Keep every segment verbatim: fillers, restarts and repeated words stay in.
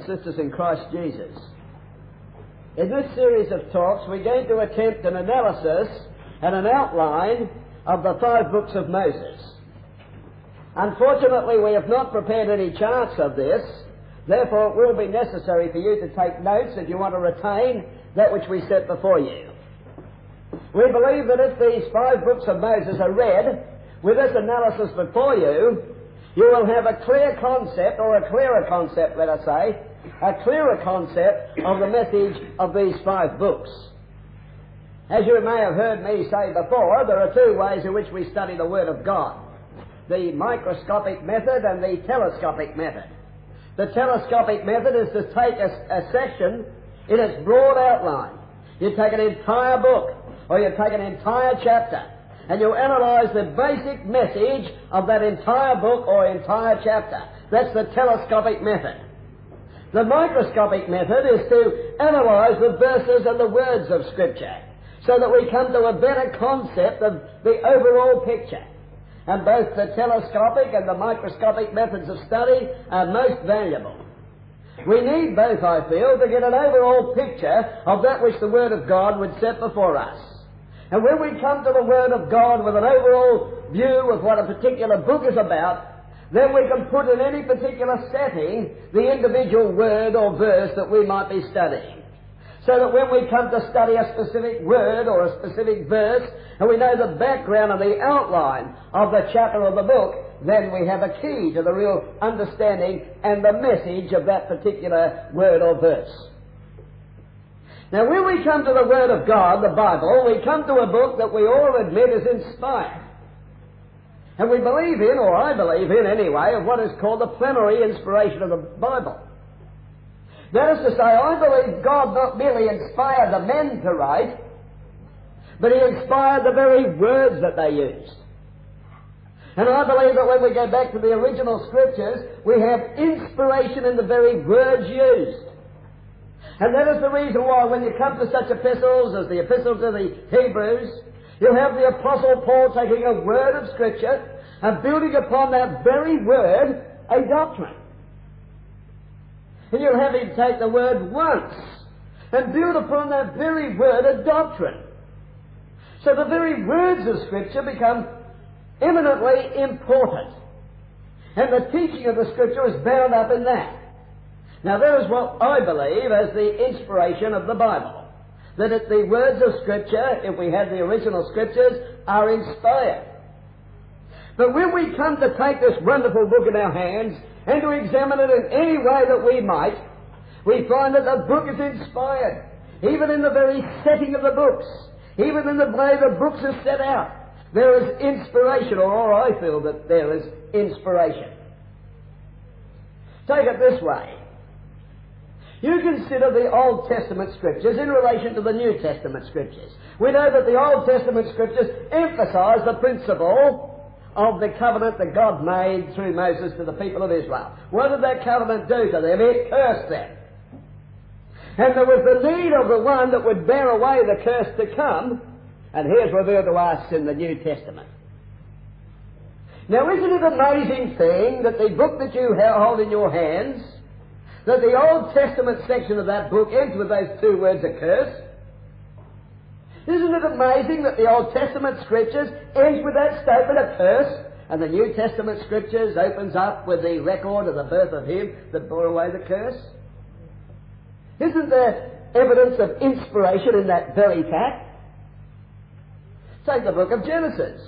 and sisters in Christ Jesus, in this series of talks we're going to attempt an analysis and an outline of the five books of Moses. Unfortunately, we have not prepared any charts of this, therefore it will be necessary for you to take notes if you want to retain that which we set before you. We believe that if these five books of Moses are read with this analysis before you, you will have a clear concept, or a clearer concept, let us say, a clearer concept of the message of these five books. As you may have heard me say before, there are two ways in which we study the Word of God: the microscopic method and the telescopic method. The telescopic method is to take a, a section in its broad outline. You take an entire book, or you take an entire chapter, and you analyse the basic message of that entire book or entire chapter. That's the telescopic method. The microscopic method is to analyse the verses and the words of Scripture, so that we come to a better concept of the overall picture. And both the telescopic and the microscopic methods of study are most valuable. We need both, I feel, to get an overall picture of that which the Word of God would set before us. And when we come to the Word of God with an overall view of what a particular book is about, then we can put in any particular setting the individual word or verse that we might be studying. So that when we come to study a specific word or a specific verse, and we know the background and the outline of the chapter of the book, then we have a key to the real understanding and the message of that particular word or verse. Now, when we come to the Word of God, the Bible, we come to a book that we all admit is inspired. And we believe in, or I believe in anyway, of what is called the plenary inspiration of the Bible. That is to say, I believe God not merely inspired the men to write, but He inspired the very words that they used. And I believe that when we go back to the original Scriptures, we have inspiration in the very words used. And that is the reason why when you come to such epistles as the Epistle to the Hebrews, you have the Apostle Paul taking a word of Scripture and building upon that very word a doctrine. And you'll have him take the word once and build upon that very word a doctrine. So the very words of Scripture become eminently important. And the teaching of the Scripture is bound up in that. Now, there is what I believe as the inspiration of the Bible. That it, the words of Scripture, if we have the original Scriptures, are inspired. But when we come to take this wonderful book in our hands and to examine it in any way that we might, we find that the book is inspired. Even in the very setting of the books, even in the way the books are set out, there is inspiration, or I feel that there is inspiration. Take it this way. You consider the Old Testament Scriptures in relation to the New Testament Scriptures. We know that the Old Testament Scriptures emphasize the principle of the covenant that God made through Moses to the people of Israel. What did that covenant do to them? It cursed them. And there was the need of the one that would bear away the curse to come, and here's revealed to us in the New Testament. Now, isn't it an amazing thing that the book that you hold in your hands, that the Old Testament section of that book ends with those two words, a curse? Isn't it amazing that the Old Testament Scriptures ends with that statement, a curse, and the New Testament Scriptures opens up with the record of the birth of Him that bore away the curse? Isn't there evidence of inspiration in that very fact? Take the book of Genesis.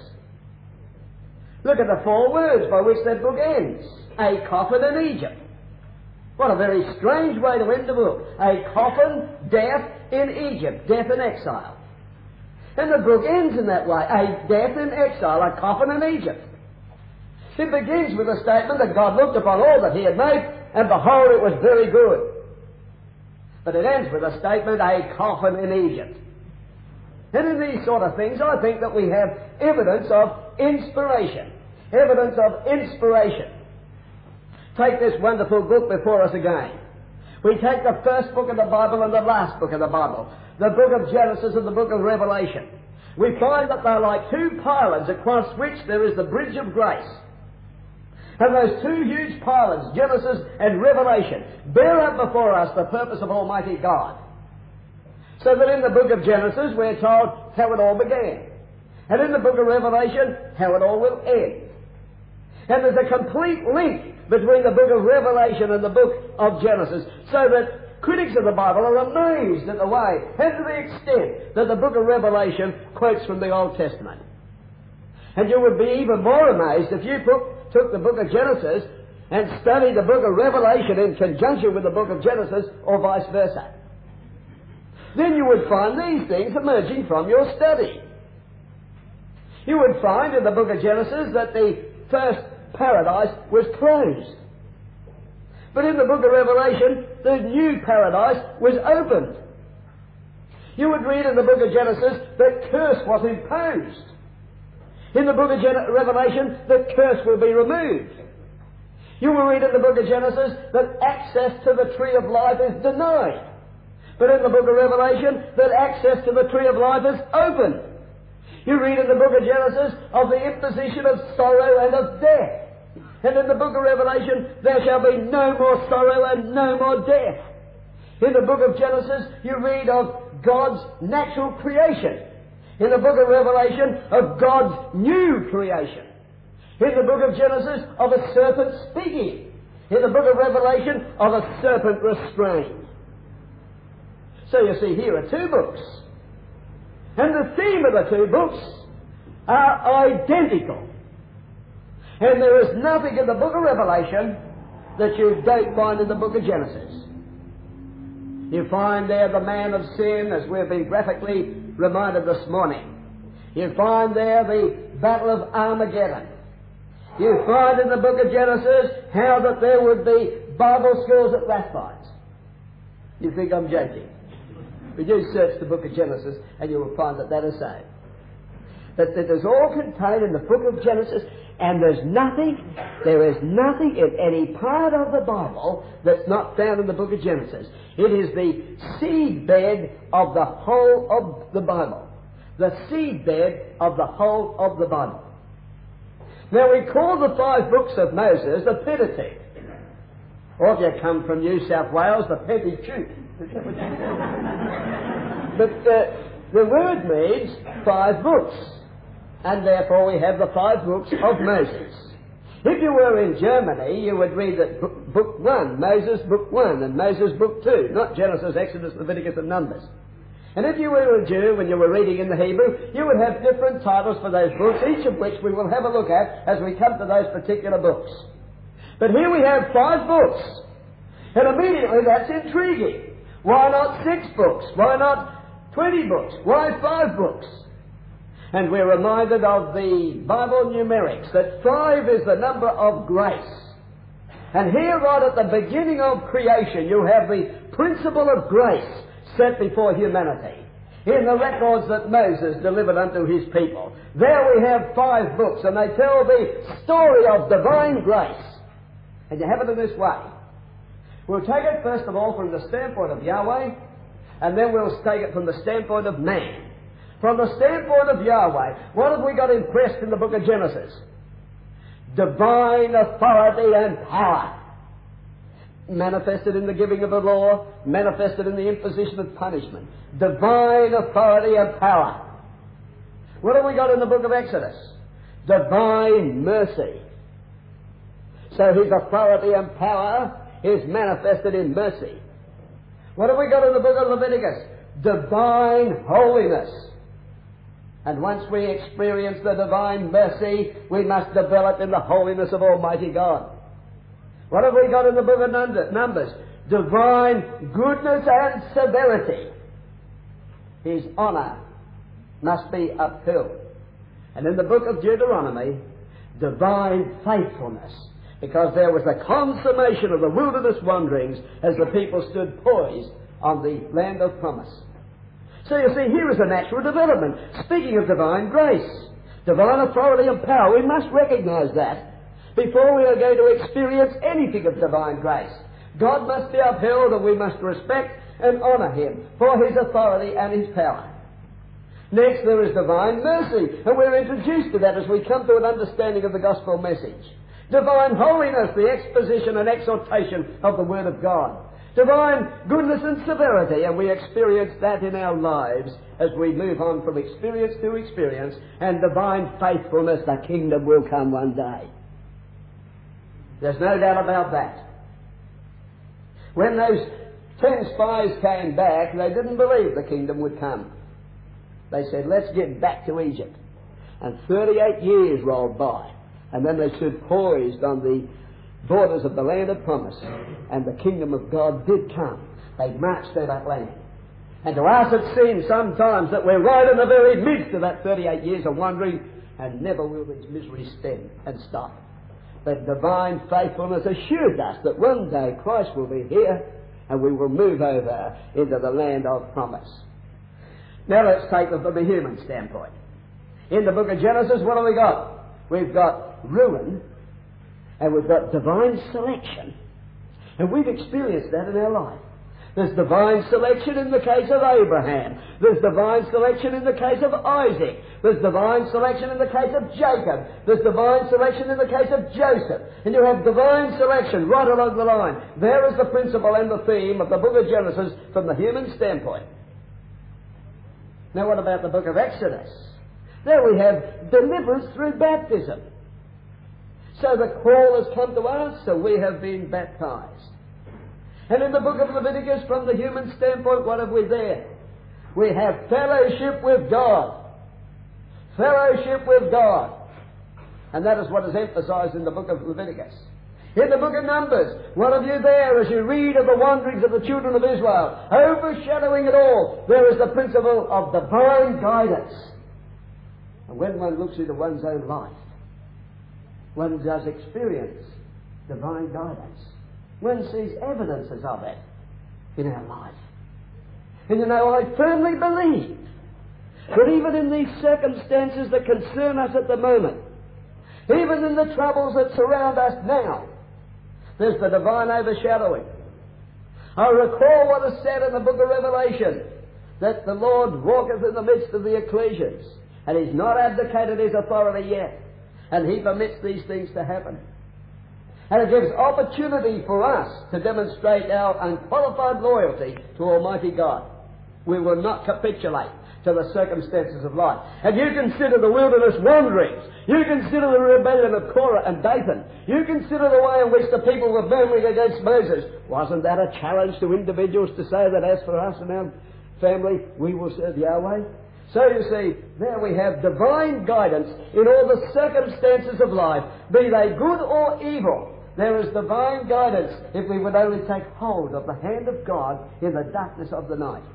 Look at the four words by which that book ends. A coffin in Egypt. What a very strange way to end the book. A coffin, death in Egypt, death in exile. And the book ends in that way. A death in exile, a coffin in Egypt. It begins with a statement that God looked upon all that He had made, and behold, it was very good. But it ends with a statement, a coffin in Egypt. And in these sort of things, I think that we have evidence of inspiration. Evidence of inspiration. Take this wonderful book before us again. We take the first book of the Bible and the last book of the Bible, the book of Genesis and the book of Revelation. We find that they're like two pylons across which there is the bridge of grace. And those two huge pylons, Genesis and Revelation, bear up before us the purpose of Almighty God. So that in the book of Genesis we're told how it all began. And in the book of Revelation, how it all will end. And there's a complete link between the book of Revelation and the book of Genesis, so that critics of the Bible are amazed at the way and to the extent that the book of Revelation quotes from the Old Testament. And you would be even more amazed if you put, took the book of Genesis and studied the book of Revelation in conjunction with the book of Genesis, or vice versa. Then you would find these things emerging from your study. You would find in the book of Genesis that the first paradise was closed. But in the book of Revelation, the new paradise was opened. You would read in the book of Genesis that curse was imposed. In the book of Gen- Revelation, the curse will be removed. You will read in the book of Genesis that access to the tree of life is denied. But in the book of Revelation, that access to the tree of life is opened. You read in the book of Genesis of the imposition of sorrow and of death. And in the book of Revelation, there shall be no more sorrow and no more death. In the book of Genesis, you read of God's natural creation. In the book of Revelation, of God's new creation. In the book of Genesis, of a serpent speaking. In the book of Revelation, of a serpent restrained. So you see, here are two books. And the theme of the two books are identical. And there is nothing in the book of Revelation that you don't find in the book of Genesis. You find there the man of sin, as we've been graphically reminded this morning. You find there the battle of Armageddon. You find in the book of Genesis how that there would be Bible schools at Rathbines. You think I'm joking? But you search the book of Genesis and you will find that that is so. That it is all contained in the book of Genesis, and there's nothing, there is nothing in any part of the Bible that's not found in the book of Genesis. It is the seedbed of the whole of the Bible. The seedbed of the whole of the Bible. Now we call the five books of Moses the Pentateuch. Or if you come from New South Wales, the Pentateuch. But uh, the word means five books. And therefore we have the five books of Moses. If you were in Germany, you would read that book, book one, Moses book one, and Moses book two, not Genesis, Exodus, Leviticus, and Numbers. And if you were a Jew and you were reading in the Hebrew, you would have different titles for those books, each of which we will have a look at as we come to those particular books. But here we have five books. And immediately that's intriguing. Why not six books? Why not twenty books? Why five books? And we're reminded of the Bible numerics, that five is the number of grace. And here right at the beginning of creation, you have the principle of grace set before humanity. In the records that Moses delivered unto his people, there we have five books, and they tell the story of divine grace. And you have it in this way. We'll take it first of all from the standpoint of Yahweh, and then we'll take it from the standpoint of man. From the standpoint of Yahweh, what have we got impressed in the book of Genesis? Divine authority and power. Manifested in the giving of the law, manifested in the imposition of punishment. Divine authority and power. What have we got in the book of Exodus? Divine mercy. So his authority and power is manifested in mercy. What have we got in the book of Leviticus? Divine holiness. And once we experience the divine mercy, we must develop in the holiness of Almighty God. What have we got in the book of Numbers? Divine goodness and severity. His honour must be upheld. And in the book of Deuteronomy, divine faithfulness. Because there was the consummation of the wilderness wanderings as the people stood poised on the land of promise. So you see, here is a natural development. Speaking of divine grace, divine authority and power, we must recognize that before we are going to experience anything of divine grace. God must be upheld, and we must respect and honour Him for His authority and His power. Next, there is divine mercy, and we're introduced to that as we come to an understanding of the gospel message. Divine holiness, the exposition and exhortation of the Word of God. Divine goodness and severity, and we experience that in our lives as we move on from experience to experience. And divine faithfulness, the kingdom will come one day. There's no doubt about that. When those ten spies came back, they didn't believe the kingdom would come. They said, let's get back to Egypt. And thirty-eight years rolled by, and then they stood poised on the borders of the land of promise, and the kingdom of God did come. They marched through that land. And to us it seems sometimes that we're right in the very midst of that thirty-eight years of wandering, and never will these miseries stem and stop. But divine faithfulness assures us that one day Christ will be here, and we will move over into the land of promise. Now let's take it from a human standpoint. In the book of Genesis, what have we got? We've got ruin, and we've got divine selection. And we've experienced that in our life. There's divine selection in the case of Abraham. There's divine selection in the case of Isaac. There's divine selection in the case of Jacob. There's divine selection in the case of Joseph. And you have divine selection right along the line. There is the principle and the theme of the book of Genesis from the human standpoint. Now what about the book of Exodus? There we have deliverance through baptism. So the call has come to us, so we have been baptized. And in the book of Leviticus, from the human standpoint, what have we there? We have fellowship with God. Fellowship with God. And that is what is emphasized in the book of Leviticus. In the book of Numbers, what have you there as you read of the wanderings of the children of Israel? Overshadowing it all, there is the principle of divine guidance. And when one looks into one's own life, one does experience divine guidance. One sees evidences of it in our life. And you know, I firmly believe that even in these circumstances that concern us at the moment, even in the troubles that surround us now, there's the divine overshadowing. I recall what is said in the book of Revelation, that the Lord walketh in the midst of the ecclesias, and He's not abdicated His authority yet, and He permits these things to happen. And it gives opportunity for us to demonstrate our unqualified loyalty to Almighty God. We will not capitulate to the circumstances of life. And you consider the wilderness wanderings. You consider the rebellion of Korah and Dathan. You consider the way in which the people were murmuring against Moses. Wasn't that a challenge to individuals to say that as for us and our family, we will serve Yahweh? So you see, there we have divine guidance in all the circumstances of life, be they good or evil. There is divine guidance if we would only take hold of the hand of God in the darkness of the night.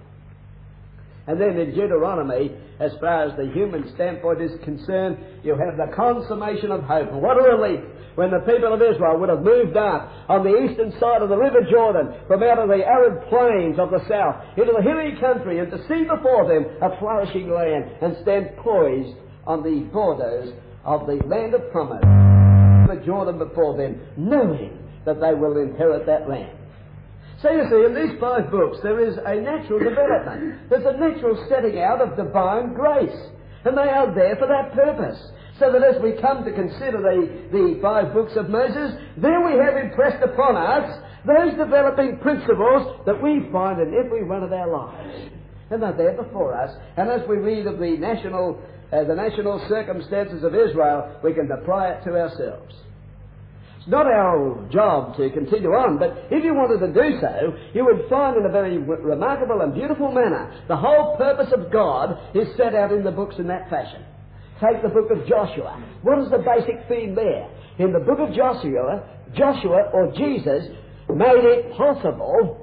And then in Deuteronomy, as far as the human standpoint is concerned, you have the consummation of hope. And what a relief when the people of Israel would have moved up on the eastern side of the River Jordan from out of the arid plains of the south into the hilly country, and to see before them a flourishing land and stand poised on the borders of the land of promise. The Jordan before them, knowing that they will inherit that land. So you see, in these five books there is a natural development. There's a natural setting out of divine grace. And they are there for that purpose. So that as we come to consider the, the five books of Moses, then we have impressed upon us those developing principles that we find in every one of our lives. And they're there before us. And as we read of the national Uh, the national circumstances of Israel, we can apply it to ourselves. It's not our job to continue on, but if you wanted to do so, you would find in a very w- remarkable and beautiful manner the whole purpose of God is set out in the books in that fashion. Take the book of Joshua. What is the basic theme there? In the book of Joshua, Joshua or Jesus made it possible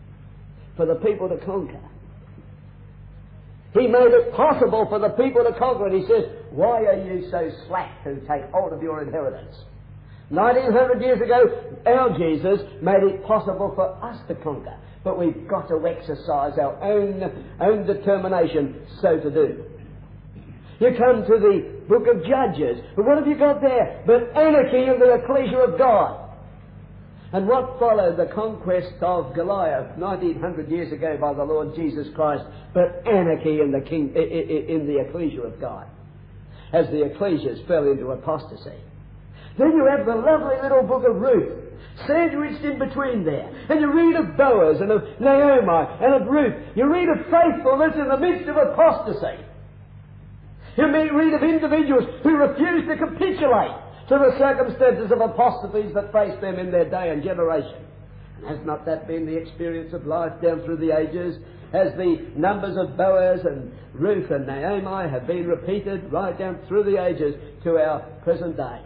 for the people to conquer. He made it possible for the people to conquer. And He says, why are you so slack to take hold of your inheritance? nineteen hundred years ago, our Jesus made it possible for us to conquer. But we've got to exercise our own, own determination so to do. You come to the book of Judges. But what have you got there? But anarchy in the ecclesia of God. And what followed the conquest of Goliath nineteen hundred years ago by the Lord Jesus Christ, but anarchy in the king, in the ecclesia of God, as the ecclesias fell into apostasy. Then you have the lovely little book of Ruth, sandwiched in between there. And you read of Boaz and of Naomi and of Ruth. You read of faithfulness in the midst of apostasy. You may read of individuals who refuse to capitulate to the circumstances of apostacies that face them in their day and generation. And has not that been the experience of life down through the ages? As the numbers of Boaz and Ruth and Naomi have been repeated right down through the ages to our present day.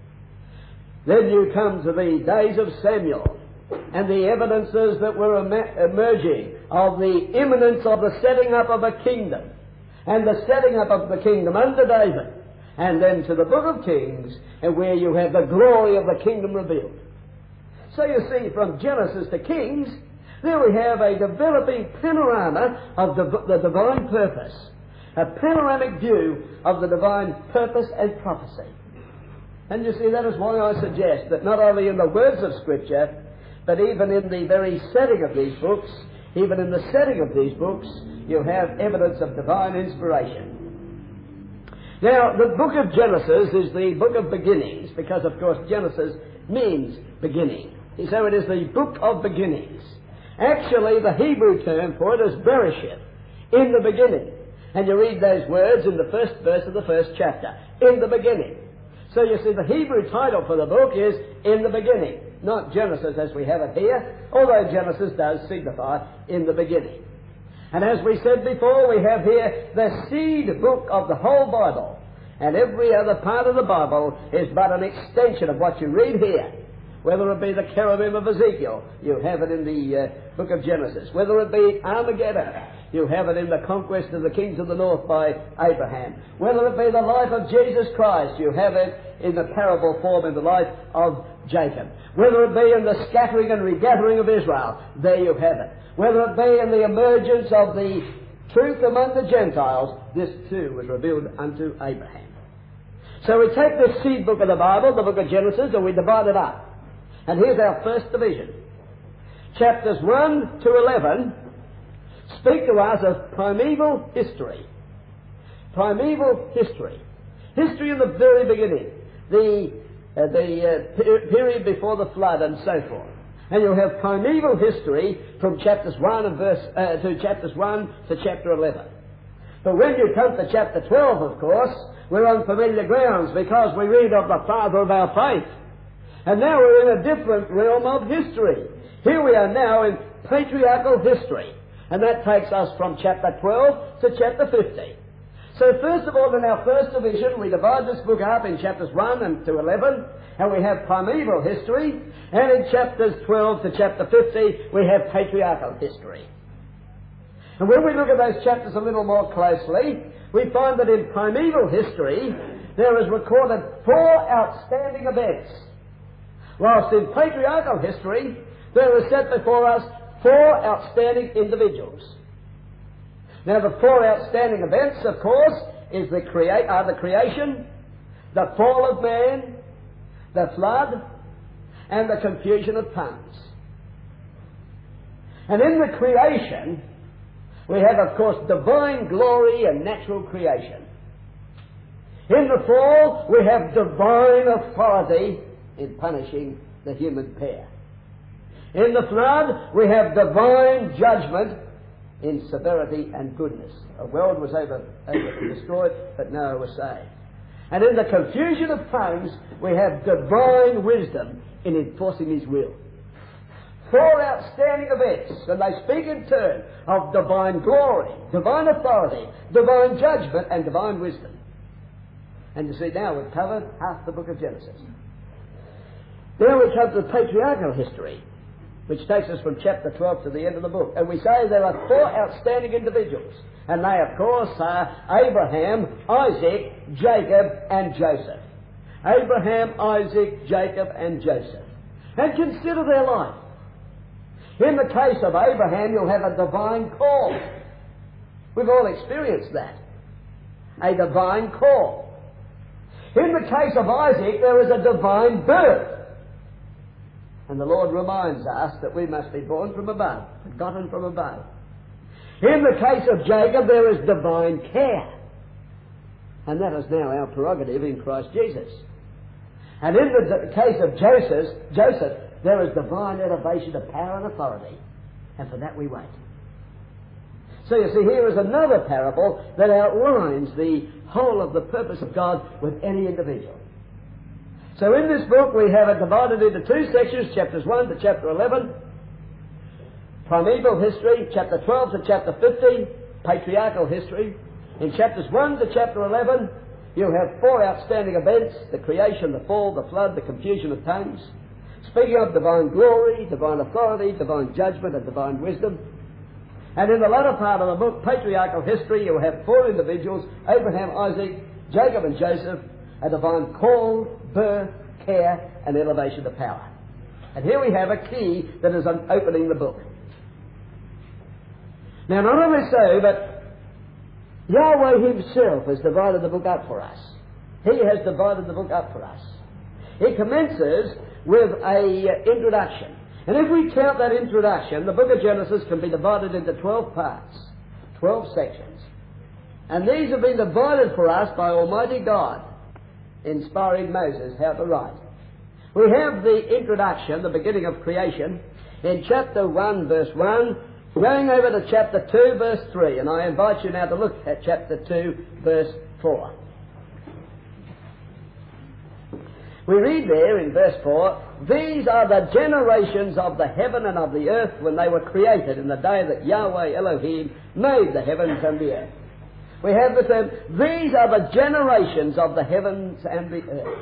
Then you come to the days of Samuel and the evidences that were emerging of the imminence of the setting up of a kingdom and the setting up of the kingdom under David. And then to the book of Kings, and where you have the glory of the kingdom revealed. So you see, from Genesis to Kings, there we have a developing panorama of the, the divine purpose. A panoramic view of the divine purpose and prophecy. And you see, that is why I suggest that not only in the words of Scripture, but even in the very setting of these books, even in the setting of these books, you have evidence of divine inspiration. Now, the book of Genesis is the book of beginnings, because, of course, Genesis means beginning. So it is the book of beginnings. Actually, the Hebrew term for it is Bereshith, in the beginning. And you read those words in the first verse of the first chapter, in the beginning. So you see, the Hebrew title for the book is In the Beginning, not Genesis as we have it here, although Genesis does signify in the beginning. And as we said before, we have here the seed book of the whole Bible. And every other part of the Bible is but an extension of what you read here. Whether it be the cherubim of Ezekiel, you have it in the uh, book of Genesis. Whether it be Armageddon, you have it in the conquest of the kings of the north by Abraham. Whether it be the life of Jesus Christ, you have it in the parable form in the life of Jacob. Whether it be in the scattering and regathering of Israel, there you have it. Whether it be in the emergence of the truth among the Gentiles, this too was revealed unto Abraham. So we take this seed book of the Bible, the book of Genesis, and we divide it up. And here's our first division. Chapters one to eleven speak to us of primeval history. Primeval history. History in the very beginning. The, uh, the uh, per- period before the flood and so forth. And you'll have primeval history from chapters one and verse uh, to chapters one to chapter eleven. But when you come to chapter twelve, of course, we're on familiar grounds because we read of the father of our faith. And now we're in a different realm of history. Here we are now in patriarchal history. And that takes us from chapter twelve to chapter fifteen. So first of all, in our first division, we divide this book up in chapters one and to eleven, and we have primeval history. And in chapters twelve to chapter fifty, we have patriarchal history. And when we look at those chapters a little more closely, we find that in primeval history, there is recorded four outstanding events. Whilst in patriarchal history, there is set before us four outstanding individuals. Now, the four outstanding events, of course, is the crea- are the creation, the fall of man, the flood, and the confusion of tongues. And in the creation, we have, of course, divine glory and natural creation. In the fall, we have divine authority in punishing the human pair. In the flood, we have divine judgment in severity and goodness. A world was over, over destroyed, but Noah was saved. And in the confusion of tongues, we have divine wisdom in enforcing his will. Four outstanding events, and they speak in turn of divine glory, divine authority, divine judgment, and divine wisdom. And you see, now we've covered half the book of Genesis. Then we come to patriarchal history, which takes us from chapter twelve to the end of the book. And we say there are four outstanding individuals. And they, of course, are Abraham, Isaac, Jacob, and Joseph. Abraham, Isaac, Jacob, and Joseph. And consider their life. In the case of Abraham, you'll have a divine call. We've all experienced that. A divine call. In the case of Isaac, there is a divine birth. And the Lord reminds us that we must be born from above, begotten from above. In the case of Jacob, there is divine care. And that is now our prerogative in Christ Jesus. And in the d- case of Joseph, Joseph, there is divine elevation of power and authority. And for that we wait. So you see, here is another parable that outlines the whole of the purpose of God with any individual. So in this book we have it divided into two sections, chapters one to chapter eleven. Primeval history, chapter twelve to chapter fifteen, patriarchal history. In chapters one to chapter eleven, you have four outstanding events: the creation, the fall, the flood, the confusion of tongues. Speaking of divine glory, divine authority, divine judgment, and divine wisdom. And in the latter part of the book, patriarchal history, you have four individuals: Abraham, Isaac, Jacob, and Joseph, a divine call, birth, care, and elevation of power. And here we have a key that is opening the book. Now, not only so, but Yahweh himself has divided the book up for us. He has divided the book up for us. It commences with a introduction. And if we count that introduction, the book of Genesis can be divided into twelve parts, twelve sections. And these have been divided for us by Almighty God, inspiring Moses how to write. We have the introduction, the beginning of creation, in chapter one, verse one, going over to chapter two, verse three. And I invite you now to look at chapter two, verse four. We read there in verse four, "These are the generations of the heaven and of the earth when they were created in the day that Yahweh Elohim made the heavens and the earth." We have the term, "These are the generations of the heavens and the earth."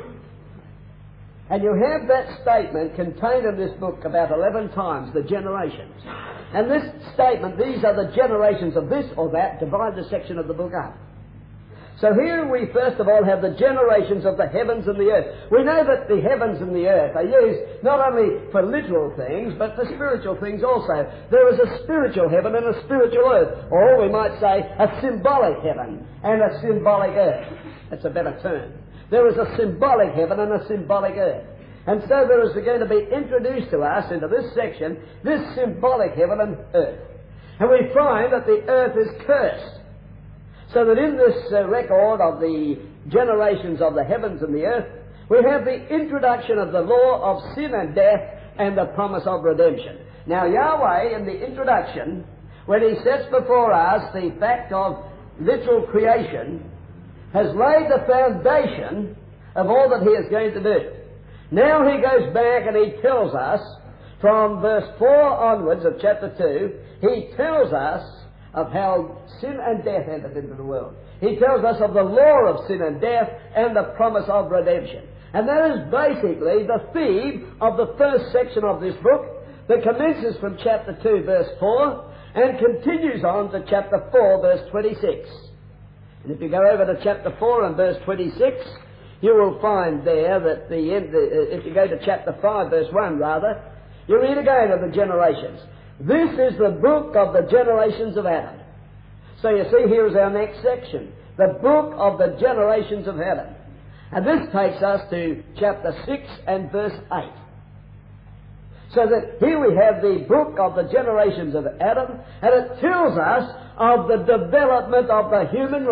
And you have that statement contained in this book about eleven times, the generations. And this statement, "These are the generations of this or that," divides the section of the book up. So here we first of all have the generations of the heavens and the earth. We know that the heavens and the earth are used not only for literal things, but for spiritual things also. There is a spiritual heaven and a spiritual earth, or we might say a symbolic heaven and a symbolic earth. That's a better term. There is a symbolic heaven and a symbolic earth. And so there is going to be introduced to us into this section, this symbolic heaven and earth. And we find that the earth is cursed. So that in this uh, record of the generations of the heavens and the earth, we have the introduction of the law of sin and death and the promise of redemption. Now Yahweh, in the introduction, when he sets before us the fact of literal creation, has laid the foundation of all that he is going to do. Now he goes back and he tells us, from verse four onwards of chapter two, he tells us of how sin and death entered into the world. He tells us of the law of sin and death and the promise of redemption. And that is basically the theme of the first section of this book that commences from chapter two, verse four, and continues on to chapter four, verse twenty-six. And if you go over to chapter four and verse twenty-six, you will find there that the end, if you go to chapter five, verse one rather, you read again of the generations. This is the book of the generations of Adam. So you see, here is our next section, the book of the generations of Adam. And this takes us to chapter six and verse eight. So that here we have the book of the generations of Adam, and it tells us of the development of the human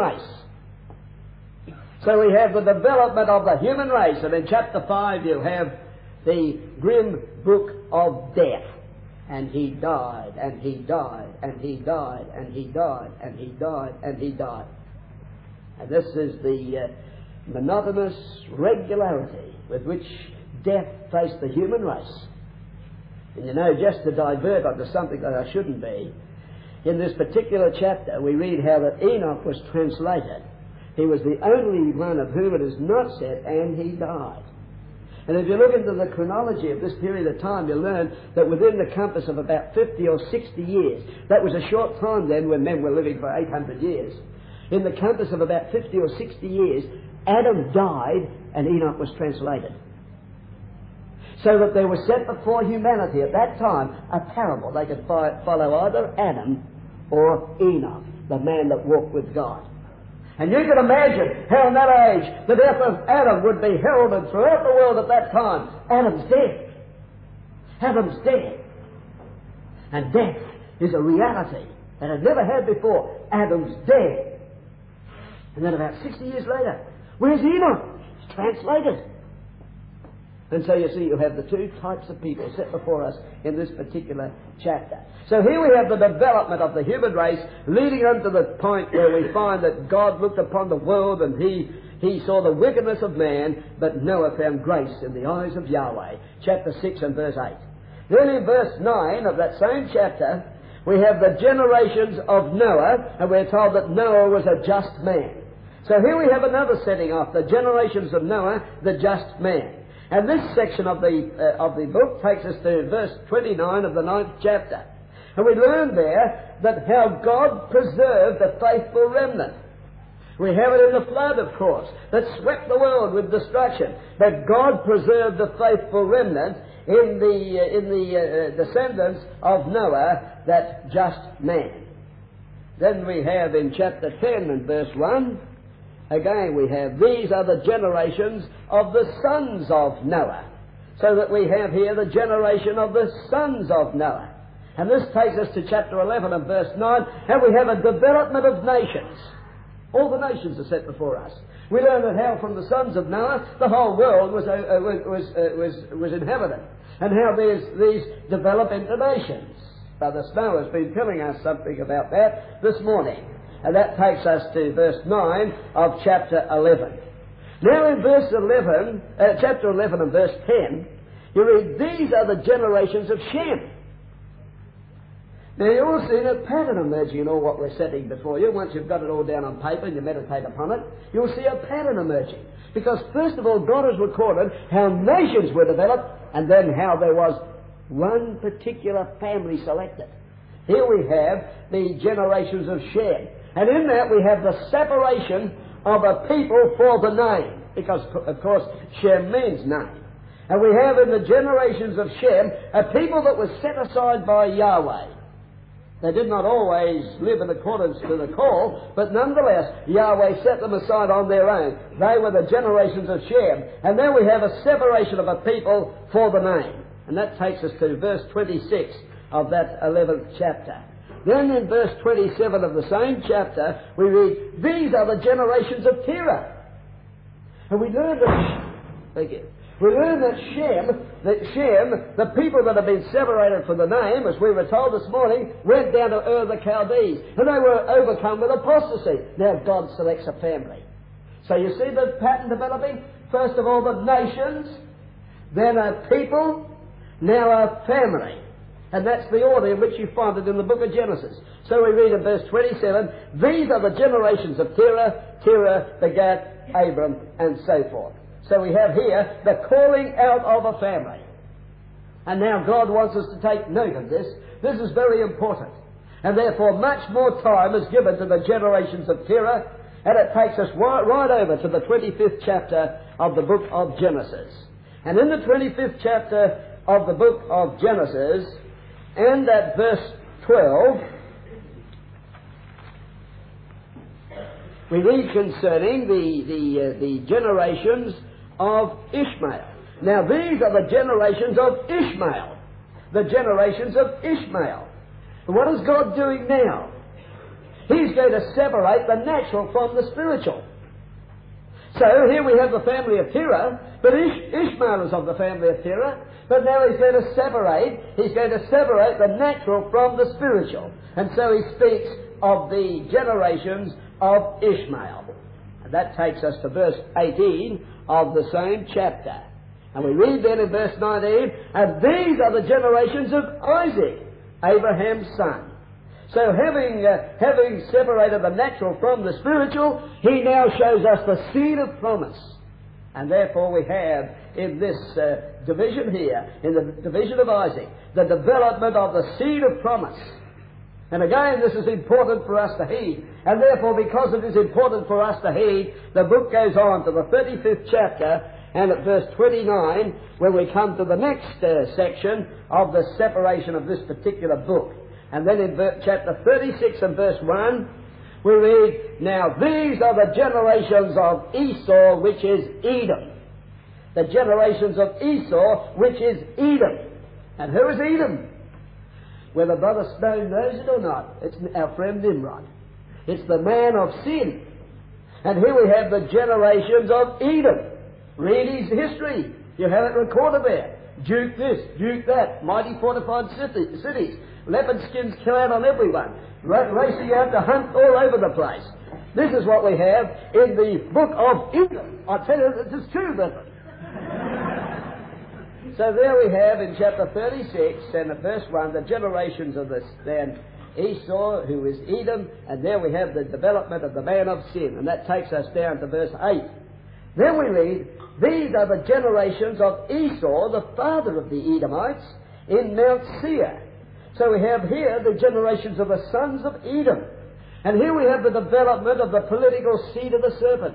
race. So we have the development of the human race, and in chapter five you have the grim book of death. And he died, and he died, and he died, and he died, and he died, and he died. And this is the uh, monotonous regularity with which death faced the human race. And you know, just to divert onto something that I shouldn't be, in this particular chapter we read how that Enoch was translated. He was the only one of whom it is not said, and he died. And if you look into the chronology of this period of time, you'll learn that within the compass of about fifty or sixty years, that was a short time then when men were living for eight hundred years. In the compass of about fifty or sixty years, Adam died and Enoch was translated. So that there was set before humanity at that time a parable. They could follow either Adam or Enoch, the man that walked with God. And you can imagine how in that age the death of Adam would be heralded throughout the world at that time. Adam's dead. Adam's dead. And death is a reality that had never had before. Adam's dead. And then about sixty years later, where's Enoch? He's translated. And so you see, you have the two types of people set before us in this particular chapter. So here we have the development of the human race leading on to the point where we find that God looked upon the world and he, he saw the wickedness of man, but Noah found grace in the eyes of Yahweh. Chapter six and verse eight. Then in verse nine of that same chapter, we have the generations of Noah, and we're told that Noah was a just man. So here we have another setting off, the generations of Noah, the just man. And this section of the, uh, of the book takes us to verse twenty-nine of the ninth chapter. And we learn there that how God preserved a faithful remnant. We have it in the flood, of course, that swept the world with destruction. But God preserved a faithful remnant in the, uh, in the uh, descendants of Noah, that just man. Then we have in chapter ten and verse one, again we have, these are the generations of the sons of Noah. So that we have here the generation of the sons of Noah. And this takes us to chapter eleven and verse nine, and we have a development of nations. All the nations are set before us. We learn that how from the sons of Noah the whole world was, uh, was, uh, was, was inhabited. And how these, these develop into nations. Brother Snow has been telling us something about that this morning. And that takes us to verse nine of chapter eleven. Now in verse eleven, uh, chapter eleven and verse ten, you read, these are the generations of Shem. Now you'll see a pattern emerging in all what we're setting before you. Once you've got it all down on paper and you meditate upon it, you'll see a pattern emerging. Because first of all, God has recorded how nations were developed, and then how there was one particular family selected. Here we have the generations of Shem. And in that we have the separation of a people for the name. Because, of course, Shem means name. And we have in the generations of Shem a people that was set aside by Yahweh. They did not always live in accordance to the call, but nonetheless, Yahweh set them aside on their own. They were the generations of Shem. And then we have a separation of a people for the name. And that takes us to verse twenty-six of that eleventh chapter. Then in verse twenty-seven of the same chapter, we read, these are the generations of Terah. And we learn that, thank you, we learn that Shem, that Shem, the people that have been separated from the name, as we were told this morning, went down to Ur the Chaldees, and they were overcome with apostasy. Now God selects a family. So you see the pattern developing? First of all, the nations, then a people, now a family. And that's the order in which you find it in the book of Genesis. So we read in verse twenty-seven, these are the generations of Terah, Terah begat Abram, and so forth. So we have here the calling out of a family. And now God wants us to take note of this. This is very important. And therefore much more time is given to the generations of Terah, and it takes us right, right over to the twenty-fifth chapter of the book of Genesis. And in the twenty-fifth chapter of the book of Genesis, and at verse twelve, we read concerning the, the, uh, the generations of Ishmael. Now these are the generations of Ishmael. The generations of Ishmael. And what is God doing now? He's going to separate the natural from the spiritual. So here we have the family of Terah, but Ish- Ishmael is of the family of Terah, but now he's going to separate, he's going to separate the natural from the spiritual. And so he speaks of the generations of Ishmael. And that takes us to verse eighteen of the same chapter. And we read then in verse nineteen, and these are the generations of Isaac, Abraham's son. So having, uh, having separated the natural from the spiritual, he now shows us the seed of promise. And therefore we have in this uh, division here, in the division of Isaac, the development of the seed of promise. And again, this is important for us to heed. And therefore, because it is important for us to heed, the book goes on to the thirty-fifth chapter, and at verse twenty-nine, when we come to the next uh, section of the separation of this particular book. And then in ver- chapter thirty-six and verse one, we read, now these are the generations of Esau, which is Edom. The generations of Esau, which is Edom. And who is Edom? Whether Brother Stone knows it or not, it's our friend Nimrod. It's the man of sin. And here we have the generations of Edom. Read his history. You have it recorded there. Duke this, Duke that, mighty fortified city, cities, leopard skins kill out on everyone, ra- racing out to hunt all over the place. This is what we have in the book of Edom. I tell you, it is true, brethren. So there we have in chapter thirty-six and the first one, the generations of this then Esau, who is Edom, and there we have the development of the man of sin, and that takes us down to verse eight. Then we read, these are the generations of Esau, the father of the Edomites, in Mount Seir. So we have here the generations of the sons of Edom. And here we have the development of the political seed of the serpent.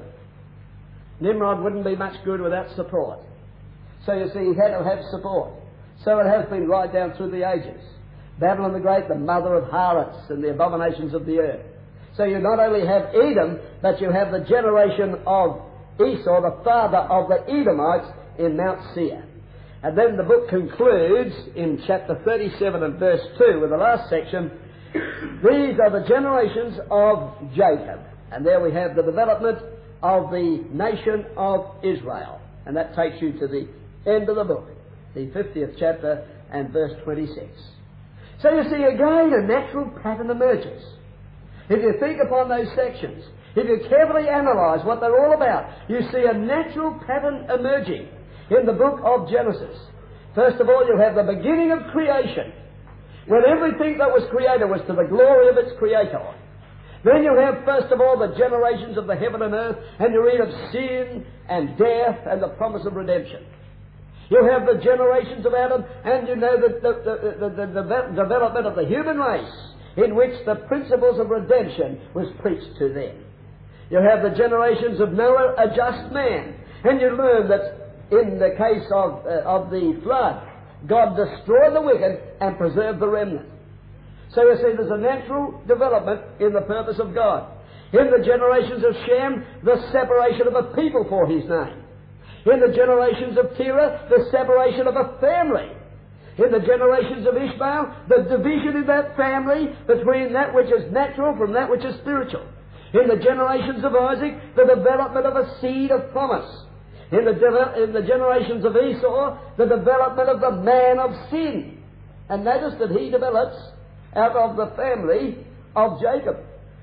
Nimrod wouldn't be much good without support. So you see, he had to have support. So it has been right down through the ages. Babylon the Great, the mother of harlots and the abominations of the earth. So you not only have Edom, but you have the generation of Esau, the father of the Edomites, in Mount Seir. And then the book concludes in chapter thirty-seven and verse two with the last section. These are the generations of Jacob. And there we have the development of the nation of Israel. And that takes you to the end of the book, the fiftieth chapter and verse twenty-six. So you see again a natural pattern emerges. If you think upon those sections, if you carefully analyse what they're all about, you see a natural pattern emerging in the book of Genesis. First of all, you have the beginning of creation, when everything that was created was to the glory of its creator. Then you have, first of all, the generations of the heaven and earth, and you read of sin and death and the promise of redemption. You have the generations of Adam, and you know the, the, the, the, the, the development of the human race, in which the principles of redemption was preached to them. You have the generations of Noah, a just man, and you learn that in the case of, uh, of the flood, God destroyed the wicked and preserved the remnant. So you see, there's a natural development in the purpose of God. In the generations of Shem, the separation of a people for his name. In the generations of Terah, the separation of a family. In the generations of Ishmael, the division in that family between that which is natural from that which is spiritual. In the generations of Isaac, the development of a seed of promise. In the, de- in the generations of Esau, the development of the man of sin. And notice that he develops out of the family of Jacob.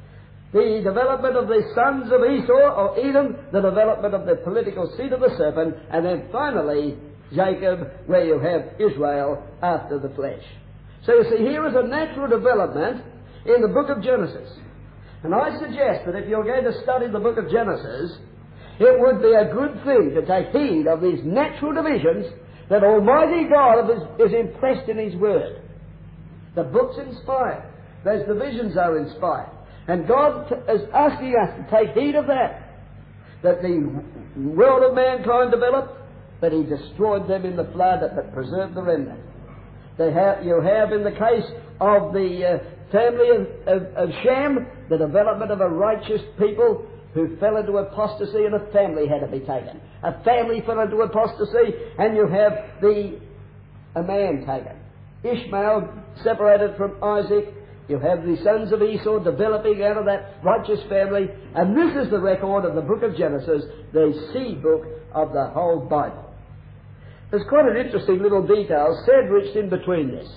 The development of the sons of Esau, or Edom, the development of the political seed of the serpent, and then finally Jacob, where you have Israel after the flesh. So you see, here is a natural development in the book of Genesis. And I suggest that if you're going to study the book of Genesis, it would be a good thing to take heed of these natural divisions that Almighty God is, is impressed in His Word. The book's inspired. Those divisions are inspired. And God t- is asking us to take heed of that. That the world of mankind developed, but He destroyed them in the flood, but preserved the remnant. They have, you have in the case of the uh, family of, of, of Shem, the development of a righteous people who fell into apostasy, and a family had to be taken. A family fell into apostasy, and you have the a man taken. Ishmael separated from Isaac. You have the sons of Esau developing out of that righteous family, and this is the record of the book of Genesis, the seed book of the whole Bible. There's quite an interesting little detail sandwiched in between this.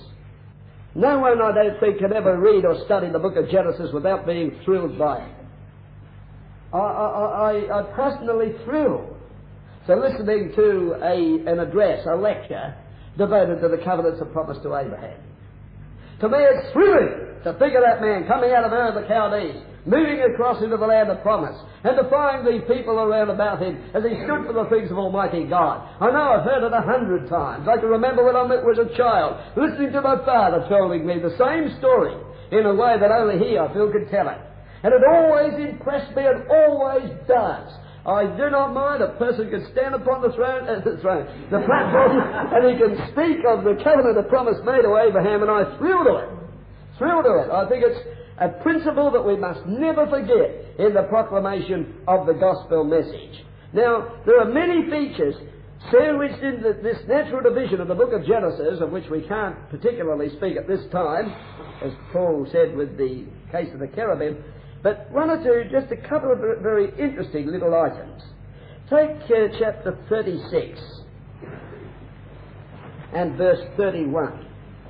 No one, I don't think, can ever read or study the book of Genesis without being thrilled by it. I, I, I, I personally thrilled. So listening to a, an address, a lecture, devoted to the covenants of promise to Abraham. To me it's thrilling to think of that man coming out of Ur of the Chaldees, moving across into the land of promise, and to find the people around about him as he stood for the things of Almighty God. I know I've heard it a hundred times. I can remember when I was a child, listening to my father telling me the same story in a way that only he, I feel, could tell it. And it always impressed me, and always does. I do not mind. A person can stand upon the throne, uh, the throne, the platform, and he can speak of the covenant of promise made to Abraham, and I thrill to it. Thrill to it. I think it's a principle that we must never forget in the proclamation of the gospel message. Now, there are many features sandwiched in the, this natural division of the book of Genesis, of which we can't particularly speak at this time, as Paul said with the case of the cherubim. But one or two, just a couple of very interesting little items. Take uh, chapter thirty-six and verse thirty-one.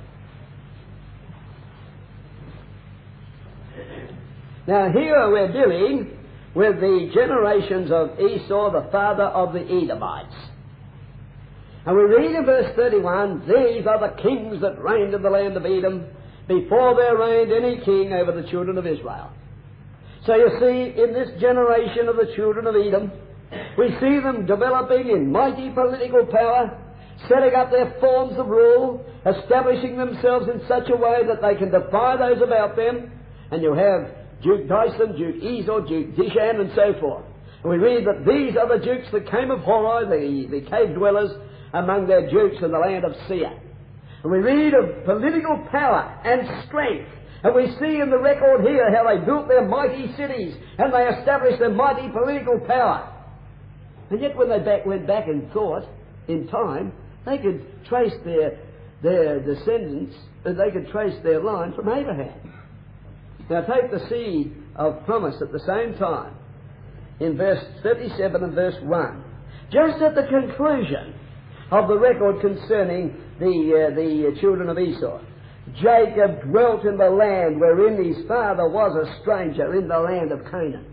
Now here we're dealing with the generations of Esau, the father of the Edomites. And we read in verse thirty-one, these are the kings that reigned in the land of Edom before there reigned any king over the children of Israel. So you see, in this generation of the children of Edom, we see them developing in mighty political power, setting up their forms of rule, establishing themselves in such a way that they can defy those about them. And you have Duke Dyson, Duke Esau, Duke Dishan, and so forth. And we read that these are the dukes that came of Horoi, the, the cave dwellers, among their dukes in the land of Seir. And we read of political power and strength. And we see in the record here how they built their mighty cities and they established their mighty political power. And yet when they back, went back and thought, in time, they could trace their, their descendants, and they could trace their line from Abraham. Now take the seed of promise at the same time, in verse thirty-seven and verse one. Just at the conclusion of the record concerning the, uh, the children of Esau, Jacob dwelt in the land wherein his father was a stranger, in the land of Canaan.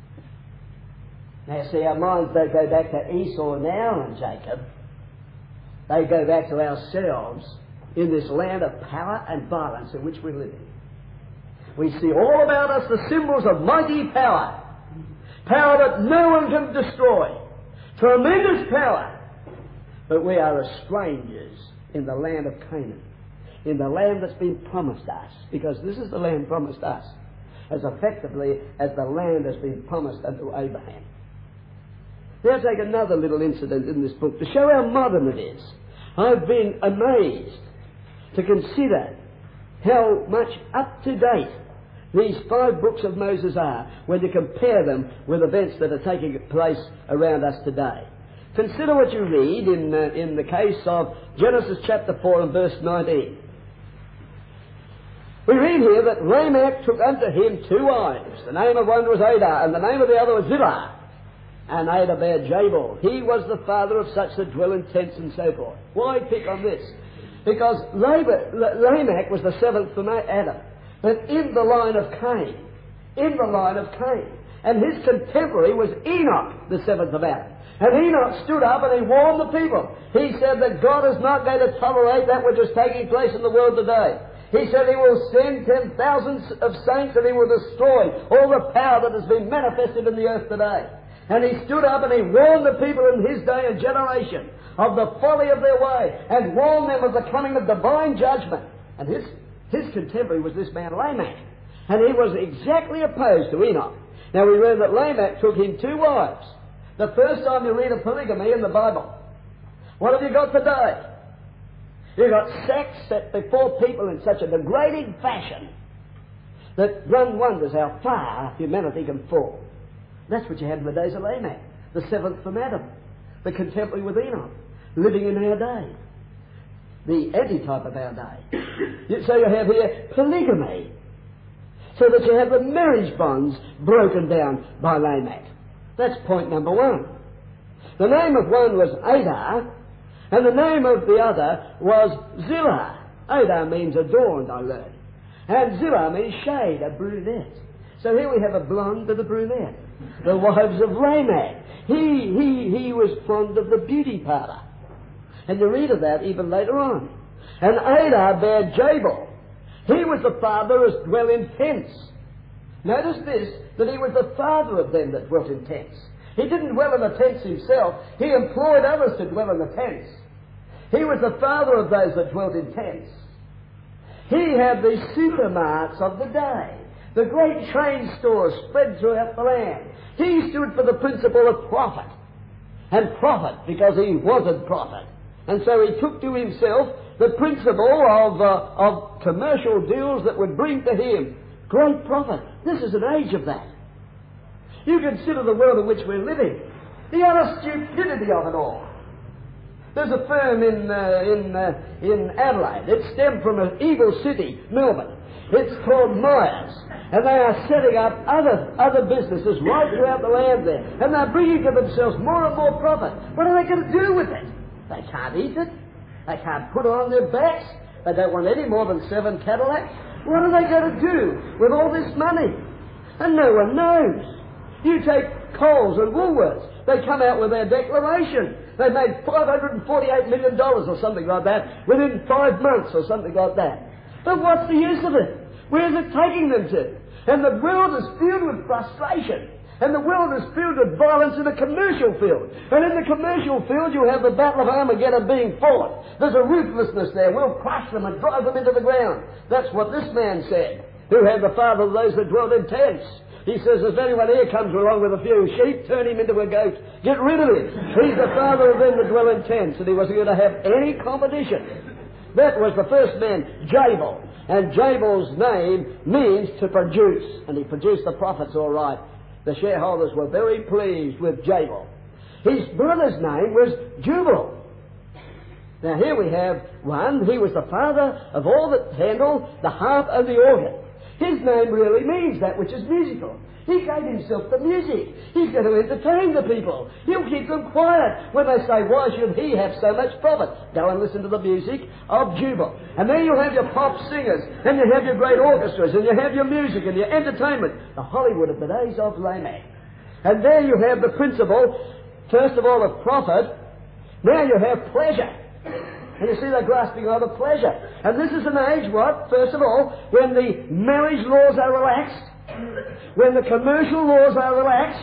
Now see, our minds don't go back to Esau now and Jacob. They go back to ourselves in this land of power and violence in which we live in. We see all about us the symbols of mighty power. Power that no one can destroy. Tremendous power. But we are as strangers in the land of Canaan. In the land that's been promised us. Because this is the land promised us. As effectively as the land has been promised unto Abraham. Now take another little incident in this book to show how modern it is. I've been amazed to consider how much up to date these five books of Moses are when you compare them with events that are taking place around us today. Consider what you read in, uh, in the case of Genesis chapter four and verse nineteen. We read here that Lamech took unto him two wives. The name of one was Adah, and the name of the other was Zillah. And Adah bare Jabal. He was the father of such that dwell in tents and so forth. Why pick on this? Because Lamech was the seventh from Adam, but in the line of Cain. In the line of Cain. And his contemporary was Enoch, the seventh of Adam. And Enoch stood up and he warned the people. He said that God is not going to tolerate that which is taking place in the world today. He said he will send ten thousands of saints and he will destroy all the power that has been manifested in the earth today. And he stood up and he warned the people in his day and generation of the folly of their way and warned them of the coming of divine judgment. And his, his contemporary was this man Lamech. And he was exactly opposed to Enoch. Now we read that Lamech took him two wives. The first time you read of polygamy in the Bible. What have you got today? You've got sex set before people in such a degrading fashion that one wonders how far humanity can fall. That's what you had in the days of Lamech, the seventh from Adam, the contemporary with Enoch, living in our day, the antitype of our day. So you have here polygamy, so that you have the marriage bonds broken down by Lamech. That's point number one. The name of one was Adah, and the name of the other was Zillah. Adah means adorned, I learned. And Zillah means shade, a brunette. So here we have a blonde and a brunette. The wives of Lamech. He, he, he was fond of the beauty parlour. And you read of that even later on. And Adah bare Jabal. He was the father as dwell in tents. Notice this, that he was the father of them that dwelt in tents. He didn't dwell in the tents himself. He employed others to dwell in the tents. He was the father of those that dwelt in tents. He had the supermarts of the day. The great train stores spread throughout the land. He stood for the principle of profit. And profit because he was a prophet. And so he took to himself the principle of, uh, of commercial deals that would bring to him great profit. This is an age of that. You consider the world in which we're living. The utter stupidity of it all. There's a firm in, uh, in, uh, in Adelaide. It stemmed from an evil city, Melbourne. It's called Myers. And they are setting up other, other businesses right throughout the land there. And they're bringing to themselves more and more profit. What are they going to do with it? They can't eat it. They can't put on their backs. They don't want any more than seven Cadillacs. What are they going to do with all this money? And no one knows. You take Coles and Woolworths. They come out with their declaration. They made five hundred forty-eight million dollars or something like that within five months or something like that. But what's the use of it? Where's it taking them to? And the world is filled with frustration. And the world is filled with violence in the commercial field. And in the commercial field you have the Battle of Armageddon being fought. There's a ruthlessness there. We'll crush them and drive them into the ground. That's what this man said, who had the father of those that dwelt in tents. He says, if anyone here comes along with a few sheep, turn him into a goat. Get rid of him. He's the father of them that dwell in tents, and he wasn't going to have any competition. That was the first man, Jabal. And Jabal's name means to produce. And he produced the prophets all right. The shareholders were very pleased with Jabal. His brother's name was Jubal. Now here we have one. He was the father of all that handle the harp and the organ. His name really means that which is musical. He gave himself the music. He's going to entertain the people. He'll keep them quiet when they say, why should he have so much profit? Go and listen to the music of Jubal. And then you'll have your pop singers, and you have your great orchestras, and you have your music and your entertainment. The Hollywood of the days of Lamech. And there you have the principle, first of all, of profit. Now you have pleasure. And you see they're grasping over pleasure. And this is an age, what? First of all, when the marriage laws are relaxed, when the commercial laws are relaxed,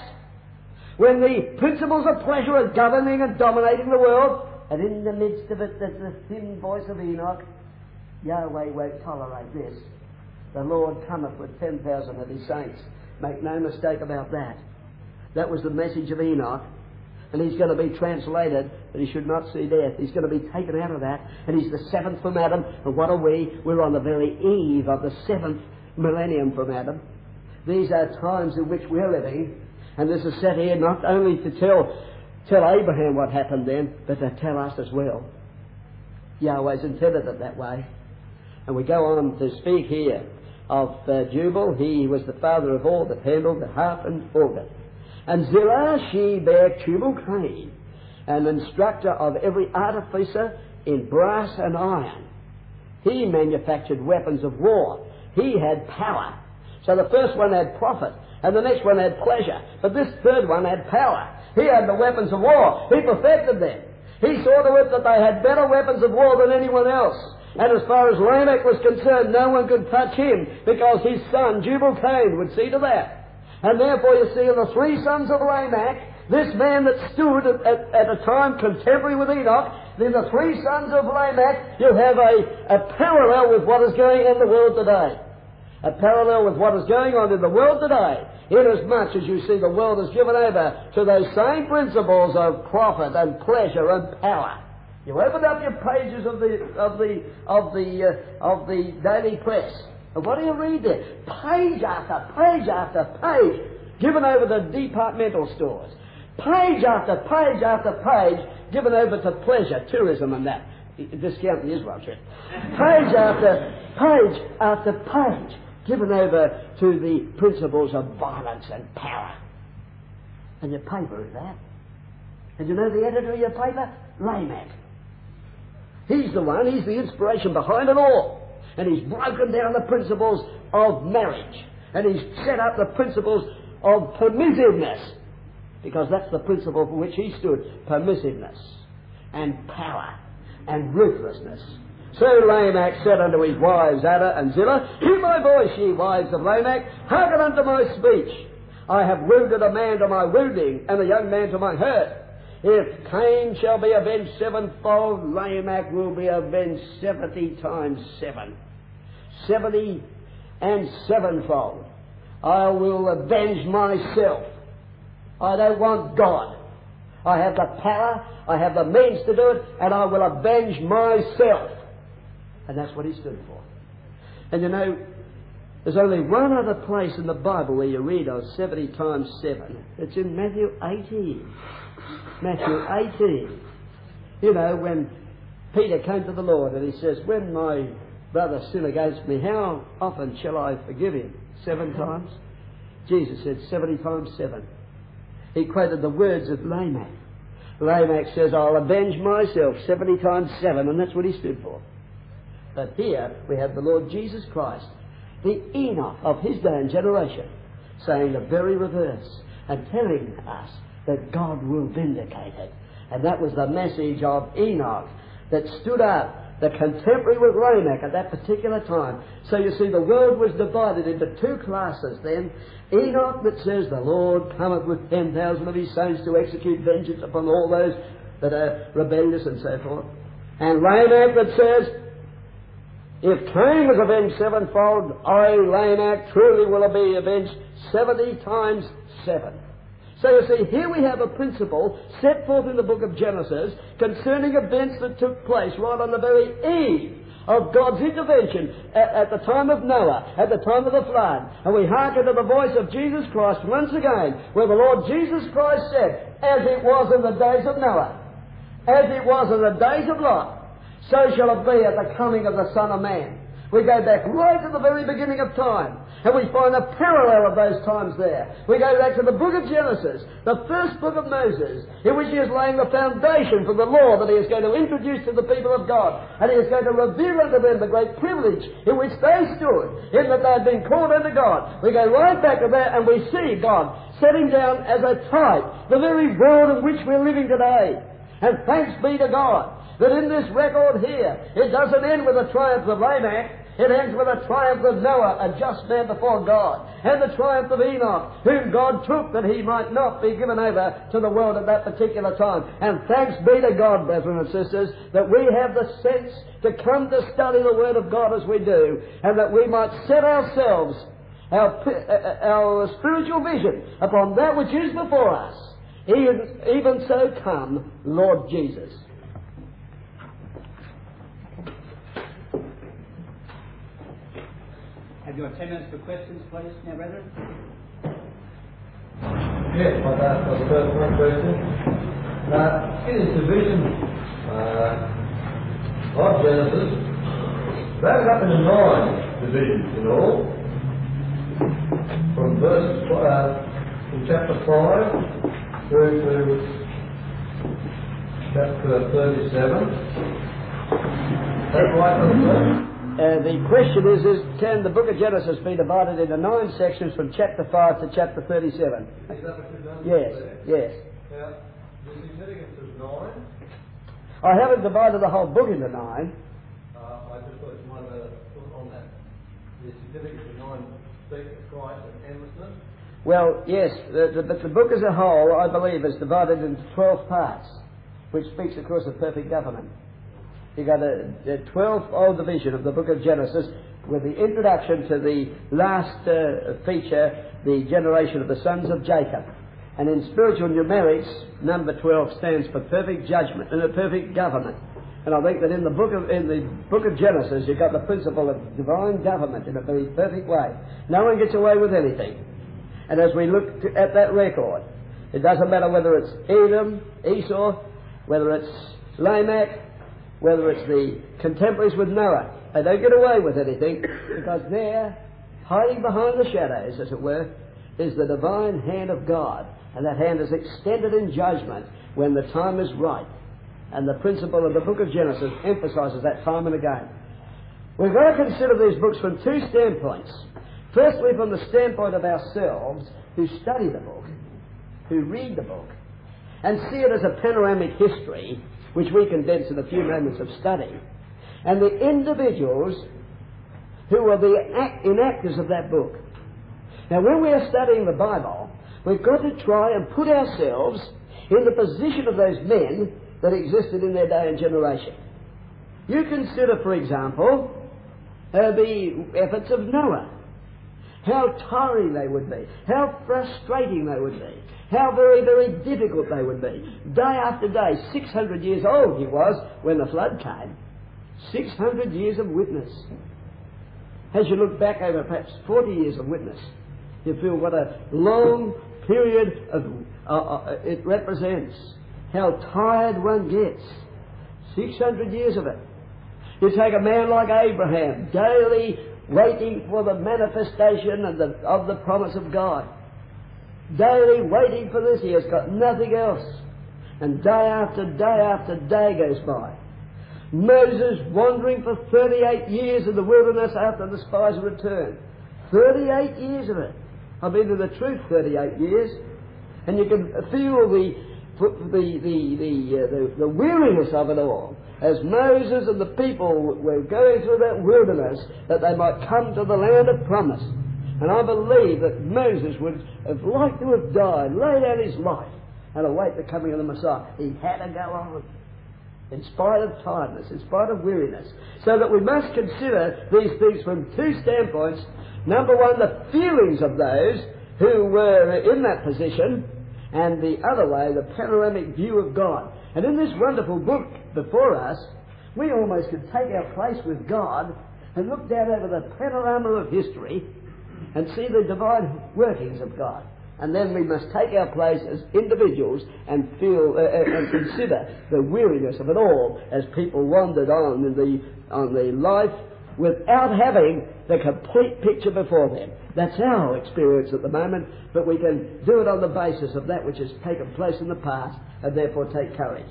when the principles of pleasure are governing and dominating the world, and in the midst of it there's the thin voice of Enoch, Yahweh won't tolerate this. The Lord cometh with ten thousand of his saints. Make no mistake about that. That was the message of Enoch. And he's going to be translated that he should not see death. He's going to be taken out of that. And he's the seventh from Adam. And what are we? We're on the very eve of the seventh millennium from Adam. These are times in which we're living. And this is set here not only to tell, tell Abraham what happened then, but to tell us as well. Yahweh's intended it that way. And we go on to speak here of uh, Jubal. He was the father of all that handled the harp and organ. And Zillah, she bare Tubal-Cain, an instructor of every artificer in brass and iron. He manufactured weapons of war. He had power. So the first one had profit, and the next one had pleasure. But this third one had power. He had the weapons of war. He perfected them. He saw to it that they had better weapons of war than anyone else. And as far as Lamech was concerned, no one could touch him, because his son, Tubal-Cain, would see to that. And therefore you see in the three sons of Lamech, this man that stood at, at, at a time contemporary with Enoch, in the three sons of Lamech, you have a, a parallel with what is going on in the world today. A parallel with what is going on in the world today, inasmuch as you see the world is given over to those same principles of profit and pleasure and power. You open up your pages of the of the of the uh, of the daily press. And what do you read there? Page after page after page given over to departmental stores. Page after page after page given over to pleasure, tourism and that. Discount the Israel trip. Page after page after page given over to the principles of violence and power. And your paper is that. And you know the editor of your paper? Lamech. He's the one, he's the inspiration behind it all. And he's broken down the principles of marriage. And he's set up the principles of permissiveness. Because that's the principle for which he stood. Permissiveness. And power. And ruthlessness. So Lamech said unto his wives, Ada and Zillah, hear my voice, ye wives of Lamech. Hearken unto my speech. I have wounded a man to my wounding, and a young man to my hurt. If Cain shall be avenged sevenfold, Lamech will be avenged seventy times seven. Seventy and sevenfold. I will avenge myself. I don't want God. I have the power, I have the means to do it, and I will avenge myself. And that's what he stood for. And you know, there's only one other place in the Bible where you read of seventy times seven. It's in Matthew eighteen. Matthew eighteen. You know, when Peter came to the Lord and he says, when my brother sin against me, how often shall I forgive him? Seven times? Jesus said seventy times seven. He quoted the words of Lamech. Lamech says, I'll avenge myself seventy times seven, and that's what he stood for. But here we have the Lord Jesus Christ, the Enoch of his day and generation, saying the very reverse and telling us that God will vindicate it. And that was the message of Enoch that stood up, the contemporary with Lamech at that particular time. So you see, the world was divided into two classes then. Enoch that says, the Lord cometh with ten thousand of his saints to execute vengeance upon all those that are rebellious and so forth. And Lamech that says, if Cain was avenged sevenfold, I, Lamech, truly will be avenged seventy times seven. So you see, here we have a principle set forth in the book of Genesis concerning events that took place right on the very eve of God's intervention at, at the time of Noah, at the time of the flood. And we hearken to the voice of Jesus Christ once again, where the Lord Jesus Christ said, as it was in the days of Noah, as it was in the days of Lot, so shall it be at the coming of the Son of Man. We go back right to the very beginning of time, and we find a parallel of those times there. We go back to the book of Genesis, the first book of Moses, in which he is laying the foundation for the law that he is going to introduce to the people of God, and he is going to reveal unto them the great privilege in which they stood, in that they had been called unto God. We go right back to that, and we see God setting down as a type the very world in which we're living today. And thanks be to God that in this record here, it doesn't end with the triumph of Lamech. It ends with the triumph of Noah, a just man before God, and the triumph of Enoch, whom God took that he might not be given over to the world at that particular time. And thanks be to God, brethren and sisters, that we have the sense to come to study the Word of God as we do, and that we might set ourselves, our, our spiritual vision, upon that which is before us. Even, even so come, Lord Jesus. Have you got ten minutes for questions, please, now, brethren? Yes, I'd ask for the first one question. Uh, in this division uh, of Genesis, broken up into nine divisions in all, from verse uh, from chapter five through to chapter thirty-seven. Is that right, Brother? Uh, the question is, is, can the book of Genesis be divided into nine sections from chapter five to chapter thirty-seven? Is that what you've done? Yes, yes. Now, the significance of nine, I haven't divided the whole book into nine. uh, I just thought you might have thought on that. The significance of nine speaking of Christ and endlessness. Well, yes, the, the, but the book as a whole, I believe, is divided into twelve parts, which speaks, of course, of perfect government. You've got a, a twelve-fold division of the book of Genesis with the introduction to the last uh, feature, the generation of the sons of Jacob. And in spiritual numerics, number twelve stands for perfect judgment and a perfect government. And I think that in the book of in the book of Genesis, you've got the principle of divine government in a very perfect way. No one gets away with anything. And as we look to, at that record, it doesn't matter whether it's Edom, Esau, whether it's Lamech, whether it's the contemporaries with Noah. They don't get away with anything because there, hiding behind the shadows, as it were, is the divine hand of God. And that hand is extended in judgment when the time is right. And the principle of the book of Genesis emphasizes that time and again. We've got to consider these books from two standpoints. Firstly, from the standpoint of ourselves who study the book, who read the book, and see it as a panoramic history which we condense in a few moments of study, and the individuals who are the act- enactors of that book. Now, when we are studying the Bible, we've got to try and put ourselves in the position of those men that existed in their day and generation. You consider, for example, uh, the efforts of Noah. How tiring they would be, how frustrating they would be, how very, very difficult they would be. Day after day, six hundred years old he was when the flood came. six hundred years of witness. As you look back over perhaps forty years of witness, you feel what a long period of uh, uh, it represents. How tired one gets. six hundred years of it. You take a man like Abraham, daily waiting for the manifestation of the, of the promise of God. Daily waiting for this. He has got nothing else. And day after day after day goes by. Moses wandering for thirty-eight years in the wilderness after the spies returned. thirty-eight years of it. I've been to the truth thirty-eight years. And you can feel the the the the, uh, the, the weariness of it all as Moses and the people were going through that wilderness that they might come to the land of promise. And I believe that Moses would have liked to have died, laid out his life, and await the coming of the Messiah. He had to go on, in spite of tiredness, in spite of weariness. So that we must consider these things from two standpoints. Number one, the feelings of those who were in that position, and the other way, the panoramic view of God. And in this wonderful book before us, we almost could take our place with God and look down over the panorama of history and see the divine workings of God. And then we must take our place as individuals and feel uh, and consider the weariness of it all as people wandered on in the on the life without having the complete picture before them. That's our experience at the moment, but we can do it on the basis of that which has taken place in the past, and therefore take courage.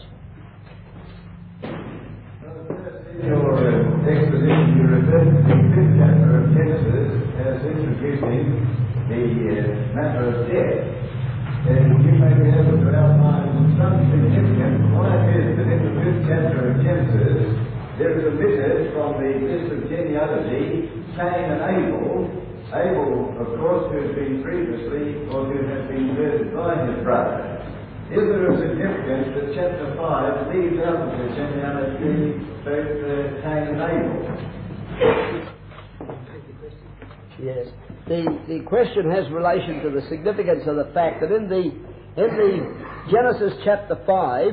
In your uh, exposition, you referred to the fifth chapter of Genesis as introducing the uh, matter of death. And you may be able to outline some significant why it is that in the fifth chapter of Genesis there is omitted from the list of genealogy Cain and Abel. Abel, of course, who has been previously, or who has been murdered by his brother. Is there a significance that chapter five leaves out of the genealogy both uh, Cain and Abel? Yes. The, the question has relation to the significance of the fact that in the, in the Genesis chapter five,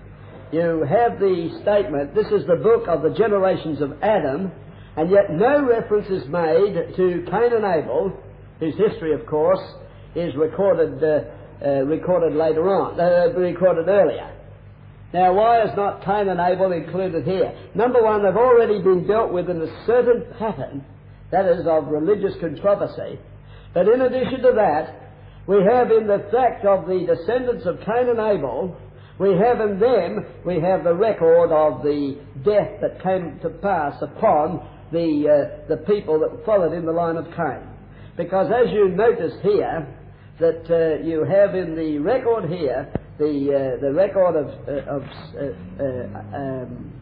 you have the statement, this is the book of the generations of Adam, and yet no reference is made to Cain and Abel, whose history, of course, is recorded uh, uh, recorded later on, uh, recorded earlier. Now, why is not Cain and Abel included here? Number one, they've already been dealt with in a certain pattern, that is, of religious controversy. But in addition to that, we have in the fact of the descendants of Cain and Abel, we have in them, we have the record of the death that came to pass upon the uh, the people that followed in the line of Cain. Because as you notice here, that uh, you have in the record here, the uh, the record of, uh, of uh, uh, um,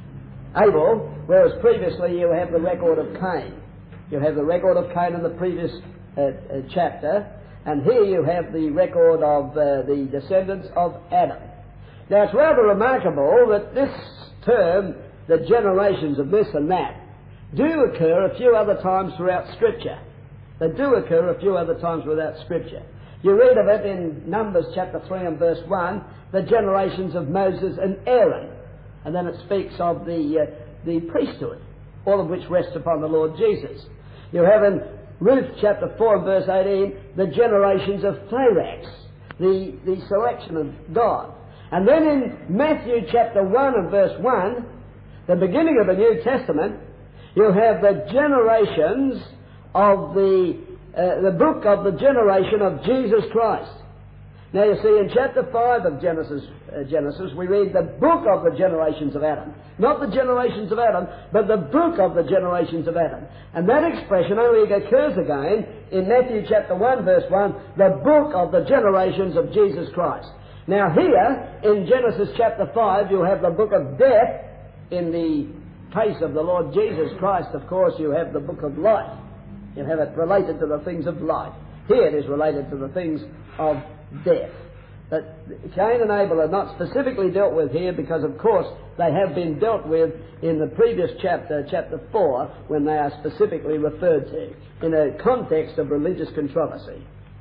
Abel, whereas previously you have the record of Cain. You have the record of Cain in the previous uh, uh, chapter, and here you have the record of uh, the descendants of Adam. Now, it's rather remarkable that this term, the generations of this and that, do occur a few other times throughout Scripture. They do occur a few other times without Scripture. You read of it in Numbers chapter three and verse one, the generations of Moses and Aaron. And then it speaks of the, uh, the priesthood, all of which rests upon the Lord Jesus. You have in Ruth chapter four and verse eighteen, the generations of Pharex, the, the selection of God. And then in Matthew chapter one and verse one, the beginning of the New Testament, you have the generations of the, uh, the book of the generation of Jesus Christ. Now you see in chapter five of Genesis, uh, Genesis, we read the book of the generations of Adam. Not the generations of Adam, but the book of the generations of Adam. And that expression only occurs again in Matthew chapter one verse one, the book of the generations of Jesus Christ. Now here, in Genesis chapter five, you have the book of death. In the case of the Lord Jesus Christ, of course, you have the book of life. You have it related to the things of life. Here it is related to the things of death. But Cain and Abel are not specifically dealt with here because, of course, they have been dealt with in the previous chapter, chapter four, when they are specifically referred to in a context of religious controversy.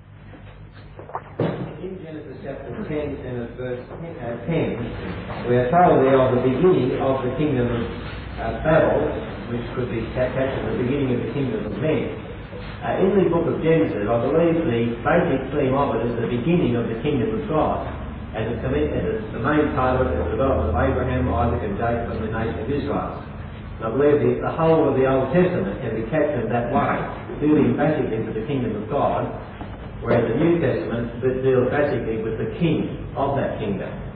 In Genesis chapter ten and verse ten, we are told there of the beginning of the kingdom of uh, Babel, which could be catched at the beginning of the kingdom of men. Uh, in the book of Genesis, I believe the basic theme of it is the beginning of the kingdom of God, as it's, as it's the main part of it, the development of Abraham, Isaac and Jacob and the nation of Israel. And I believe the, the whole of the Old Testament can be captured that way, dealing basically with the kingdom of God, whereas the New Testament deals basically with the king of that kingdom.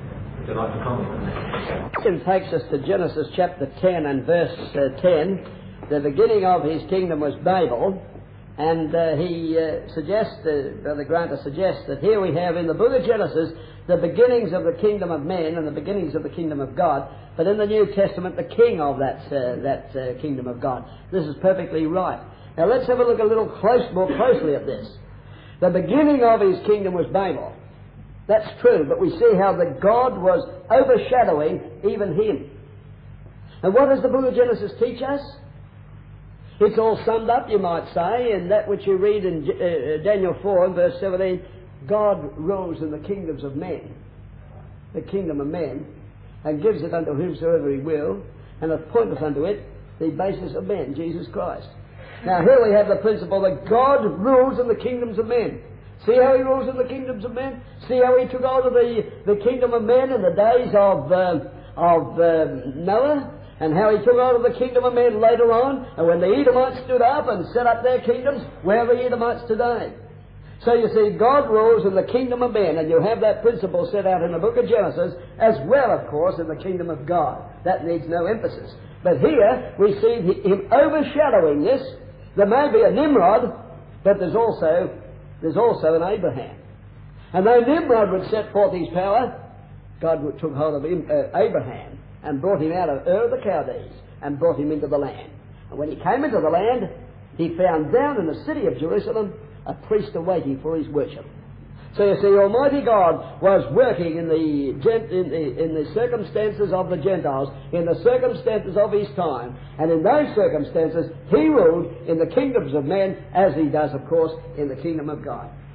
you'd like to comment on that. It takes us to Genesis chapter ten and verse uh, ten. The beginning of his kingdom was Babel, and uh, he uh, suggests, uh, Brother Granter suggests that here we have in the book of Genesis the beginnings of the kingdom of men and the beginnings of the kingdom of God, but in the New Testament the king of that, uh, that uh, kingdom of God. This is perfectly right. Now let's have a look a little close, more closely at this. The beginning of his kingdom was Babel. That's true, but we see how that God was overshadowing even him. And what does the book of Genesis teach us? It's all summed up, you might say, in that which you read in uh, Daniel four and verse seventeen. God rules in the kingdoms of men, the kingdom of men, and gives it unto whomsoever he will, and appointeth unto it the basis of men, Jesus Christ. Now here we have the principle that God rules in the kingdoms of men. See how he rules in the kingdoms of men? See how he took over the, the kingdom of men in the days of, uh, of uh, Noah? And how he took over the kingdom of men later on? And when the Edomites stood up and set up their kingdoms, where are the Edomites today? So you see, God rules in the kingdom of men, and you have that principle set out in the book of Genesis, as well, of course, in the kingdom of God. That needs no emphasis. But here, we see him overshadowing this. There may be a Nimrod, but there's also, there's also an Abraham. And though Nimrod would set forth his power, God took hold of him, uh, Abraham and brought him out of Ur of the Chaldees and brought him into the land. And when he came into the land, he found down in the city of Jerusalem a priest awaiting for his worship. So you see, Almighty God was working in the, in the in the circumstances of the Gentiles, in the circumstances of his time, and in those circumstances he ruled in the kingdoms of men, as he does, of course, in the kingdom of God.